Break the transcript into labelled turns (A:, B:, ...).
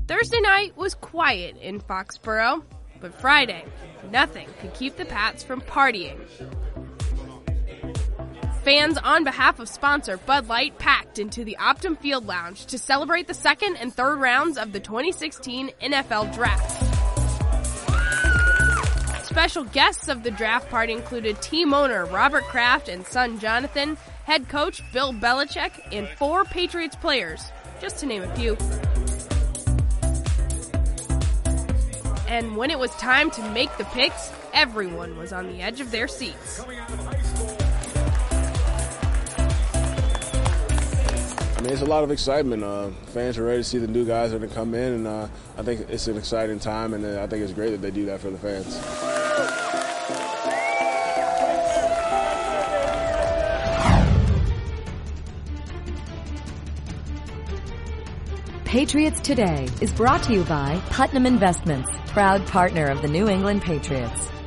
A: Thursday night was quiet in Foxborough, but Friday, nothing could keep the Pats from partying. Fans on behalf of sponsor Bud Light packed into the Optum Field Lounge to celebrate the second and third rounds of the 2016 NFL Draft. Special guests of the draft party included team owner Robert Kraft and son Jonathan, head coach Bill Belichick, and 4 Patriots players, just to name a few. And when it was time to make the picks, everyone was on the edge of their seats.
B: I mean, it's a lot of excitement. Fans are ready to see the new guys that are going to come in, and I think it's an exciting time, and I think it's great that they do that for the fans.
C: Patriots Today is brought to you by Putnam Investments, proud partner of the New England Patriots.